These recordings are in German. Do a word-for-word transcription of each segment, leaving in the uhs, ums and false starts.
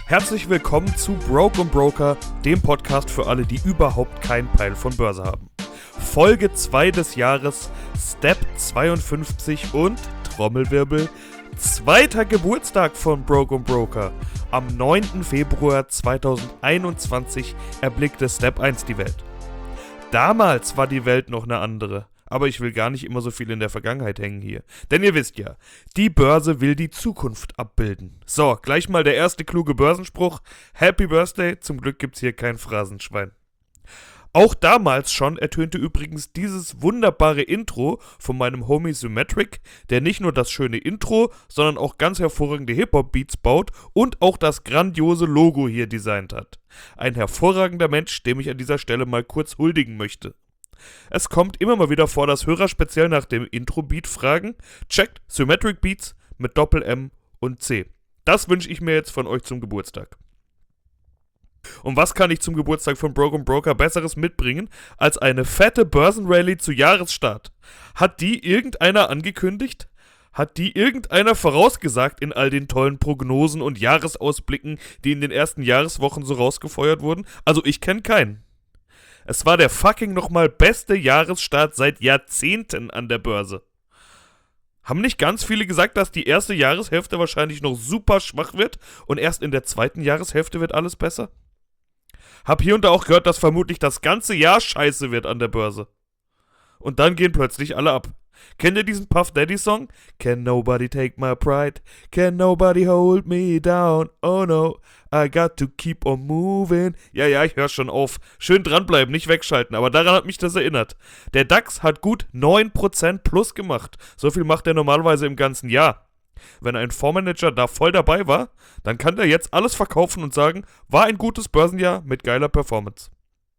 Herzlich willkommen zu Broke und Broker, dem Podcast für alle, die überhaupt keinen Peil von Börse haben. Folge zwei des Jahres, Step zweiundfünfzig und, Trommelwirbel, zweiter Geburtstag von Broke und Broker. Am neunten Februar zweitausendeinundzwanzig erblickte Step eins die Welt. Damals war die Welt noch eine andere. Aber ich will gar nicht immer so viel in der Vergangenheit hängen hier. Denn ihr wisst ja, die Börse will die Zukunft abbilden. So, gleich mal der erste kluge Börsenspruch. Happy Birthday, zum Glück gibt's hier kein Phrasenschwein. Auch damals schon ertönte übrigens dieses wunderbare Intro von meinem Homie Symmetric, der nicht nur das schöne Intro, sondern auch ganz hervorragende Hip-Hop-Beats baut und auch das grandiose Logo hier designt hat. Ein hervorragender Mensch, dem ich an dieser Stelle mal kurz huldigen möchte. Es kommt immer mal wieder vor, dass Hörer speziell nach dem Intro-Beat fragen. Checkt Symmetric Beats mit Doppel-M und C. Das wünsche ich mir jetzt von euch zum Geburtstag. Und was kann ich zum Geburtstag von Broke und Broker Besseres mitbringen als eine fette Börsenrallye zu Jahresstart? Hat die irgendeiner angekündigt? Hat die irgendeiner vorausgesagt in all den tollen Prognosen und Jahresausblicken, die in den ersten Jahreswochen so rausgefeuert wurden? Also ich kenne keinen. Es war der fucking nochmal beste Jahresstart seit Jahrzehnten an der Börse. Haben nicht ganz viele gesagt, dass die erste Jahreshälfte wahrscheinlich noch super schwach wird und erst in der zweiten Jahreshälfte wird alles besser? Hab hier und da auch gehört, dass vermutlich das ganze Jahr scheiße wird an der Börse. Und dann gehen plötzlich alle ab. Kennt ihr diesen Puff Daddy Song? Can nobody take my pride? Can nobody hold me down? Oh no, I got to keep on moving. Ja, ja, ich höre schon auf. Schön dranbleiben, nicht wegschalten, aber daran hat mich das erinnert. Der DAX hat gut neun Prozent plus gemacht. So viel macht er normalerweise im ganzen Jahr. Wenn ein Fondsmanager da voll dabei war, dann kann der jetzt alles verkaufen und sagen, war ein gutes Börsenjahr mit geiler Performance.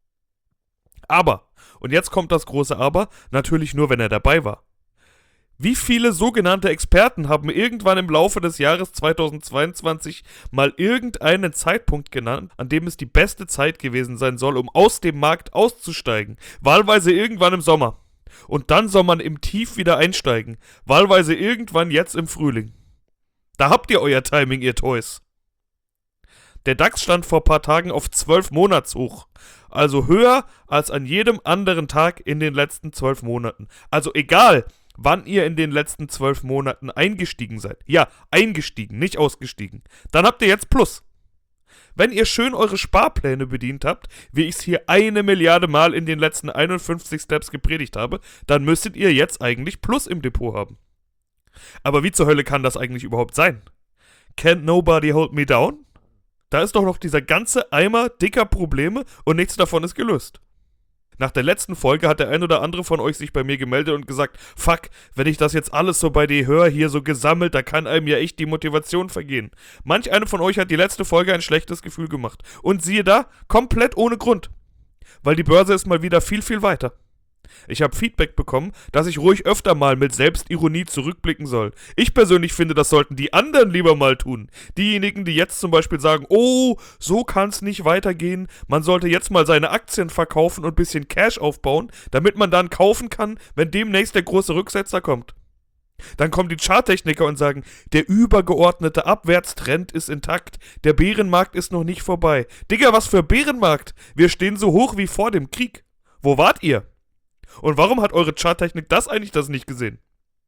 Aber, und jetzt kommt das große Aber, natürlich nur, wenn er dabei war. Wie viele sogenannte Experten haben irgendwann im Laufe des Jahres zweitausendzweiundzwanzig mal irgendeinen Zeitpunkt genannt, an dem es die beste Zeit gewesen sein soll, um aus dem Markt auszusteigen? Wahlweise irgendwann im Sommer. Und dann soll man im Tief wieder einsteigen. Wahlweise irgendwann jetzt im Frühling. Da habt ihr euer Timing, ihr Toys. Der DAX stand vor ein paar Tagen auf zwölf Monatshoch. Also höher als an jedem anderen Tag in den letzten zwölf Monaten. Also egal, wann ihr in den letzten zwölf Monaten eingestiegen seid. Ja, eingestiegen, nicht ausgestiegen. Dann habt ihr jetzt Plus. Wenn ihr schön eure Sparpläne bedient habt, wie ich es hier eine Milliarde Mal in den letzten einundfünfzig Steps gepredigt habe, dann müsstet ihr jetzt eigentlich Plus im Depot haben. Aber wie zur Hölle kann das eigentlich überhaupt sein? Can't nobody hold me down? Da ist doch noch dieser ganze Eimer dicker Probleme und nichts davon ist gelöst. Nach der letzten Folge hat der ein oder andere von euch sich bei mir gemeldet und gesagt, fuck, wenn ich das jetzt alles so bei dir höre, hier so gesammelt, da kann einem ja echt die Motivation vergehen. Manch einer von euch hat die letzte Folge ein schlechtes Gefühl gemacht. Und siehe da, komplett ohne Grund. Weil die Börse ist mal wieder viel, viel weiter. Ich habe Feedback bekommen, dass ich ruhig öfter mal mit Selbstironie zurückblicken soll. Ich persönlich finde, das sollten die anderen lieber mal tun. Diejenigen, die jetzt zum Beispiel sagen, oh, so kann's nicht weitergehen, man sollte jetzt mal seine Aktien verkaufen und ein bisschen Cash aufbauen, damit man dann kaufen kann, wenn demnächst der große Rücksetzer kommt. Dann kommen die Charttechniker und sagen, der übergeordnete Abwärtstrend ist intakt, der Bärenmarkt ist noch nicht vorbei. Digga, was für Bärenmarkt? Wir stehen so hoch wie vor dem Krieg. Wo wart ihr? Und warum hat eure Charttechnik das eigentlich das nicht gesehen?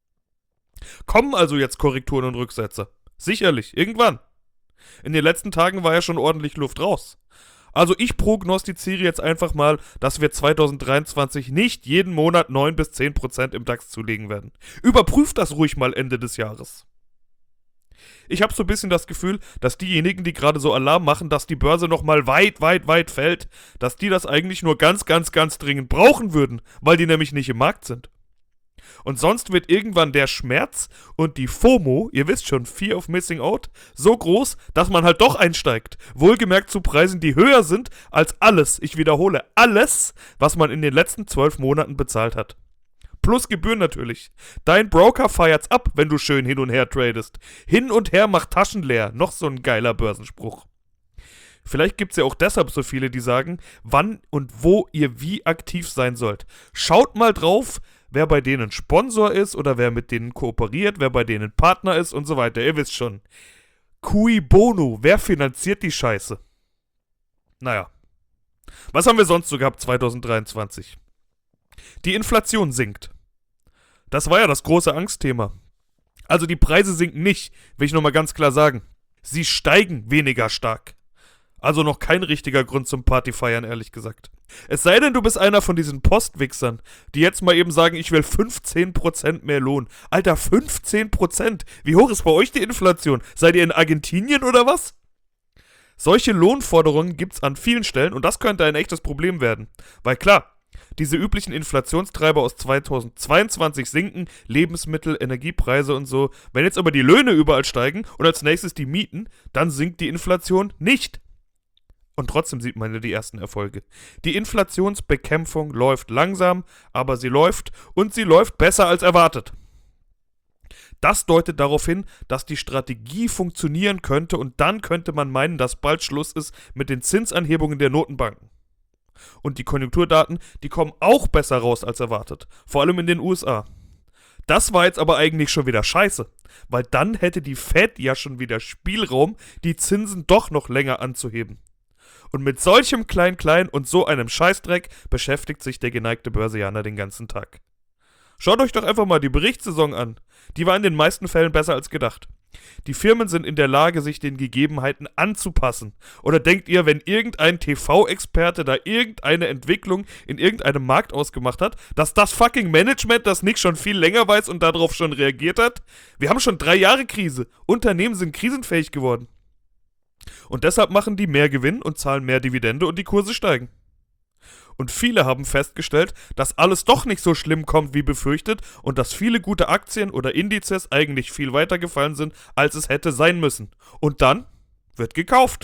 Kommen also jetzt Korrekturen und Rücksetzer? Sicherlich, irgendwann. In den letzten Tagen war ja schon ordentlich Luft raus. Also ich prognostiziere jetzt einfach mal, dass wir zweitausenddreiundzwanzig nicht jeden Monat neun bis zehn Prozent im DAX zulegen werden. Überprüft das ruhig mal Ende des Jahres. Ich habe so ein bisschen das Gefühl, dass diejenigen, die gerade so Alarm machen, dass die Börse nochmal weit, weit, weit fällt, dass die das eigentlich nur ganz, ganz, ganz dringend brauchen würden, weil die nämlich nicht im Markt sind. Und sonst wird irgendwann der Schmerz und die FOMO, ihr wisst schon, Fear of Missing Out, so groß, dass man halt doch einsteigt. Wohlgemerkt zu Preisen, die höher sind als alles, ich wiederhole, alles, was man in den letzten zwölf Monaten bezahlt hat. Plus Gebühren natürlich. Dein Broker feiert's ab, wenn du schön hin und her tradest. Hin und her macht Taschen leer. Noch so ein geiler Börsenspruch. Vielleicht gibt's ja auch deshalb so viele, die sagen, wann und wo ihr wie aktiv sein sollt. Schaut mal drauf, wer bei denen Sponsor ist oder wer mit denen kooperiert, wer bei denen Partner ist und so weiter. Ihr wisst schon. Cui bono? Wer finanziert die Scheiße? Naja. Was haben wir sonst so gehabt zwanzig dreiundzwanzig? Die Inflation sinkt. Das war ja das große Angstthema. Also die Preise sinken nicht, will ich nochmal ganz klar sagen. Sie steigen weniger stark. Also noch kein richtiger Grund zum Partyfeiern, ehrlich gesagt. Es sei denn, du bist einer von diesen Postwichsern, die jetzt mal eben sagen, ich will fünfzehn Prozent mehr Lohn. Alter, fünfzehn Prozent? Wie hoch ist bei euch die Inflation? Seid ihr in Argentinien oder was? Solche Lohnforderungen gibt's an vielen Stellen und das könnte ein echtes Problem werden. Weil klar, diese üblichen Inflationstreiber aus zweitausendzweiundzwanzig sinken, Lebensmittel, Energiepreise und so. Wenn jetzt aber die Löhne überall steigen und als nächstes die Mieten, dann sinkt die Inflation nicht. Und trotzdem sieht man ja die ersten Erfolge. Die Inflationsbekämpfung läuft langsam, aber sie läuft und sie läuft besser als erwartet. Das deutet darauf hin, dass die Strategie funktionieren könnte und dann könnte man meinen, dass bald Schluss ist mit den Zinsanhebungen der Notenbanken. Und die Konjunkturdaten, die kommen auch besser raus als erwartet, vor allem in den U S A. Das war jetzt aber eigentlich schon wieder scheiße, weil dann hätte die Fed ja schon wieder Spielraum, die Zinsen doch noch länger anzuheben. Und mit solchem Klein-Klein und so einem Scheißdreck beschäftigt sich der geneigte Börsianer den ganzen Tag. Schaut euch doch einfach mal die Berichtssaison an. Die war in den meisten Fällen besser als gedacht. Die Firmen sind in der Lage, sich den Gegebenheiten anzupassen. Oder denkt ihr, wenn irgendein T V-Experte da irgendeine Entwicklung in irgendeinem Markt ausgemacht hat, dass das fucking Management das nicht schon viel länger weiß und darauf schon reagiert hat? Wir haben schon drei Jahre Krise. Unternehmen sind krisenfähig geworden. Und deshalb machen die mehr Gewinn und zahlen mehr Dividende und die Kurse steigen. Und viele haben festgestellt, dass alles doch nicht so schlimm kommt wie befürchtet und dass viele gute Aktien oder Indizes eigentlich viel weiter gefallen sind, als es hätte sein müssen. Und dann wird gekauft.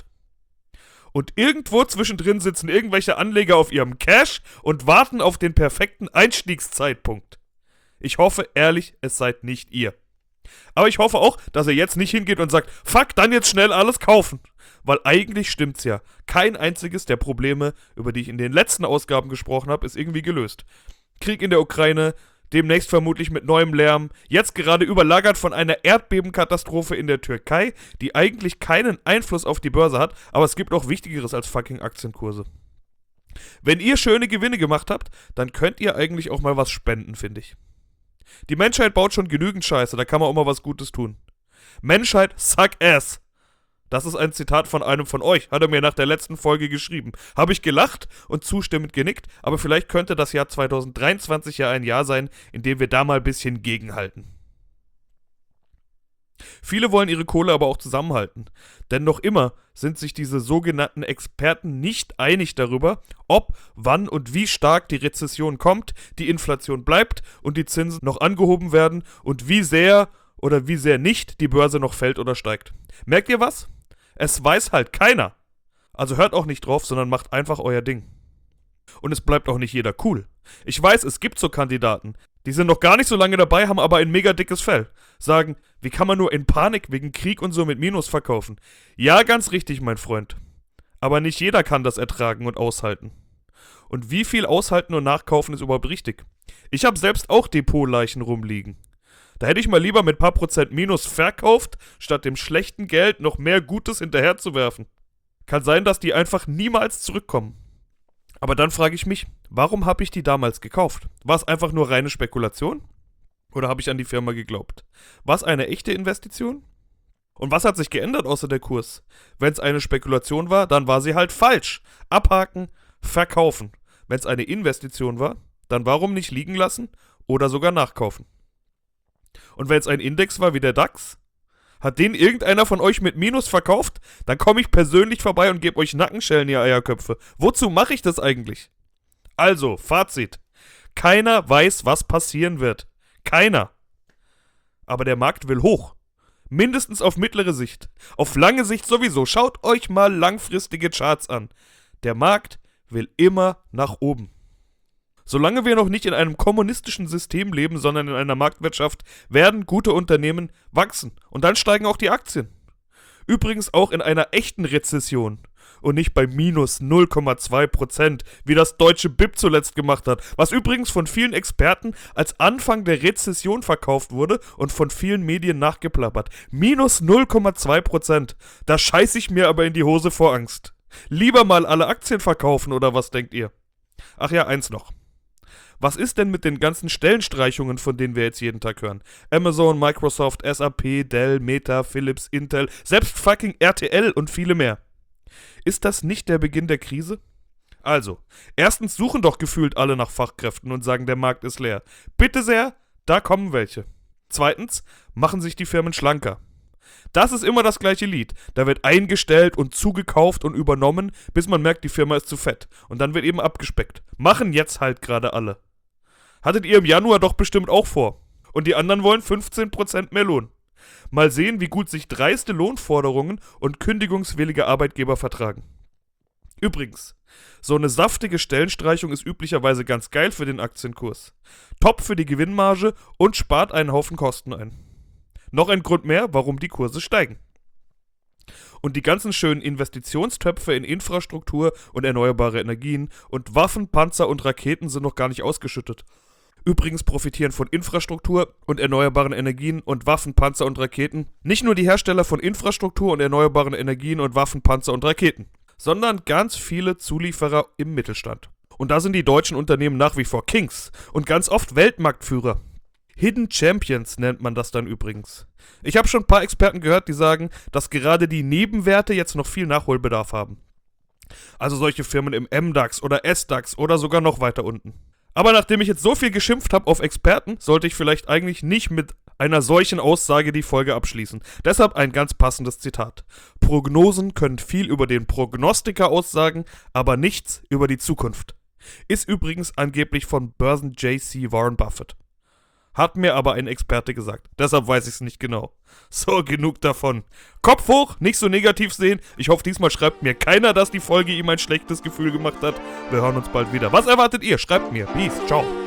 Und irgendwo zwischendrin sitzen irgendwelche Anleger auf ihrem Cash und warten auf den perfekten Einstiegszeitpunkt. Ich hoffe ehrlich, es seid nicht ihr. Aber ich hoffe auch, dass ihr jetzt nicht hingeht und sagt, fuck, dann jetzt schnell alles kaufen. Weil eigentlich stimmt's ja. Kein einziges der Probleme, über die ich in den letzten Ausgaben gesprochen habe, ist irgendwie gelöst. Krieg in der Ukraine, demnächst vermutlich mit neuem Lärm, jetzt gerade überlagert von einer Erdbebenkatastrophe in der Türkei, die eigentlich keinen Einfluss auf die Börse hat, aber es gibt auch Wichtigeres als fucking Aktienkurse. Wenn ihr schöne Gewinne gemacht habt, dann könnt ihr eigentlich auch mal was spenden, finde ich. Die Menschheit baut schon genügend Scheiße, da kann man auch mal was Gutes tun. Menschheit, suck ass. Das ist ein Zitat von einem von euch, hat er mir nach der letzten Folge geschrieben. Habe ich gelacht und zustimmend genickt, aber vielleicht könnte das Jahr zwanzig dreiundzwanzig ja ein Jahr sein, in dem wir da mal ein bisschen gegenhalten. Viele wollen ihre Kohle aber auch zusammenhalten, denn noch immer sind sich diese sogenannten Experten nicht einig darüber, ob, wann und wie stark die Rezession kommt, die Inflation bleibt und die Zinsen noch angehoben werden und wie sehr oder wie sehr nicht die Börse noch fällt oder steigt. Merkt ihr was? Es weiß halt keiner. Also hört auch nicht drauf, sondern macht einfach euer Ding. Und es bleibt auch nicht jeder cool. Ich weiß, es gibt so Kandidaten, die sind noch gar nicht so lange dabei, haben aber ein mega dickes Fell. Sagen, wie kann man nur in Panik wegen Krieg und so mit Minus verkaufen? Ja, ganz richtig, mein Freund. Aber nicht jeder kann das ertragen und aushalten. Und wie viel aushalten und nachkaufen ist überhaupt richtig? Ich habe selbst auch Depotleichen rumliegen. Da hätte ich mal lieber mit paar Prozent Minus verkauft, statt dem schlechten Geld noch mehr Gutes hinterherzuwerfen. Kann sein, dass die einfach niemals zurückkommen. Aber dann frage ich mich, warum habe ich die damals gekauft? War es einfach nur reine Spekulation? Oder habe ich an die Firma geglaubt? War es eine echte Investition? Und was hat sich geändert außer der Kurs? Wenn es eine Spekulation war, dann war sie halt falsch. Abhaken, verkaufen. Wenn es eine Investition war, dann warum nicht liegen lassen oder sogar nachkaufen? Und wenn es ein Index war wie der DAX, hat den irgendeiner von euch mit Minus verkauft? Dann komme ich persönlich vorbei und gebe euch Nackenschellen, ihr Eierköpfe. Wozu mache ich das eigentlich? Also, Fazit. Keiner weiß, was passieren wird. Keiner. Aber der Markt will hoch. Mindestens auf mittlere Sicht. Auf lange Sicht sowieso. Schaut euch mal langfristige Charts an. Der Markt will immer nach oben. Solange wir noch nicht in einem kommunistischen System leben, sondern in einer Marktwirtschaft, werden gute Unternehmen wachsen. Und dann steigen auch die Aktien. Übrigens auch in einer echten Rezession. und nicht bei minus null Komma zwei Prozent, wie das deutsche B I P zuletzt gemacht hat, was übrigens von vielen Experten als Anfang der Rezession verkauft wurde und von vielen Medien nachgeplappert. Minus null Komma zwei Prozent, da scheiß ich mir aber in die Hose vor Angst. Lieber mal alle Aktien verkaufen, oder was denkt ihr? Ach ja, eins noch. Was ist denn mit den ganzen Stellenstreichungen, von denen wir jetzt jeden Tag hören? Amazon, Microsoft, S A P, Dell, Meta, Philips, Intel, selbst fucking R T L und viele mehr. Ist das nicht der Beginn der Krise? Also, erstens suchen doch gefühlt alle nach Fachkräften und sagen, der Markt ist leer. Bitte sehr, da kommen welche. Zweitens, machen sich die Firmen schlanker. Das ist immer das gleiche Lied. Da wird eingestellt und zugekauft und übernommen, bis man merkt, die Firma ist zu fett. Und dann wird eben abgespeckt. Machen jetzt halt gerade alle. Hattet ihr im Januar doch bestimmt auch vor. Und die anderen wollen fünfzehn Prozent mehr Lohn. Mal sehen, wie gut sich dreiste Lohnforderungen und kündigungswillige Arbeitgeber vertragen. Übrigens, so eine saftige Stellenstreichung ist üblicherweise ganz geil für den Aktienkurs. Top für die Gewinnmarge und spart einen Haufen Kosten ein. Noch ein Grund mehr, warum die Kurse steigen. Und die ganzen schönen Investitionstöpfe in Infrastruktur und erneuerbare Energien und Waffen, Panzer und Raketen sind noch gar nicht ausgeschüttet. Übrigens profitieren von Infrastruktur und erneuerbaren Energien und Waffen, Panzer und Raketen nicht nur die Hersteller von Infrastruktur und erneuerbaren Energien und Waffen, Panzer und Raketen, sondern ganz viele Zulieferer im Mittelstand. Und da sind die deutschen Unternehmen nach wie vor Kings und ganz oft Weltmarktführer. Hidden Champions nennt man das dann übrigens. Ich habe schon ein paar Experten gehört, die sagen, dass gerade die Nebenwerte jetzt noch viel Nachholbedarf haben. Also solche Firmen im M DAX oder S DAX oder sogar noch weiter unten. Aber nachdem ich jetzt so viel geschimpft habe auf Experten, sollte ich vielleicht eigentlich nicht mit einer solchen Aussage die Folge abschließen. Deshalb ein ganz passendes Zitat. Prognosen können viel über den Prognostiker aussagen, aber nichts über die Zukunft. Ist übrigens angeblich von Börsen-J C Warren Buffett. Hat mir aber ein Experte gesagt. Deshalb weiß ich es nicht genau. So, genug davon. Kopf hoch, nicht so negativ sehen. Ich hoffe, diesmal schreibt mir keiner, dass die Folge ihm ein schlechtes Gefühl gemacht hat. Wir hören uns bald wieder. Was erwartet ihr? Schreibt mir. Peace. Ciao.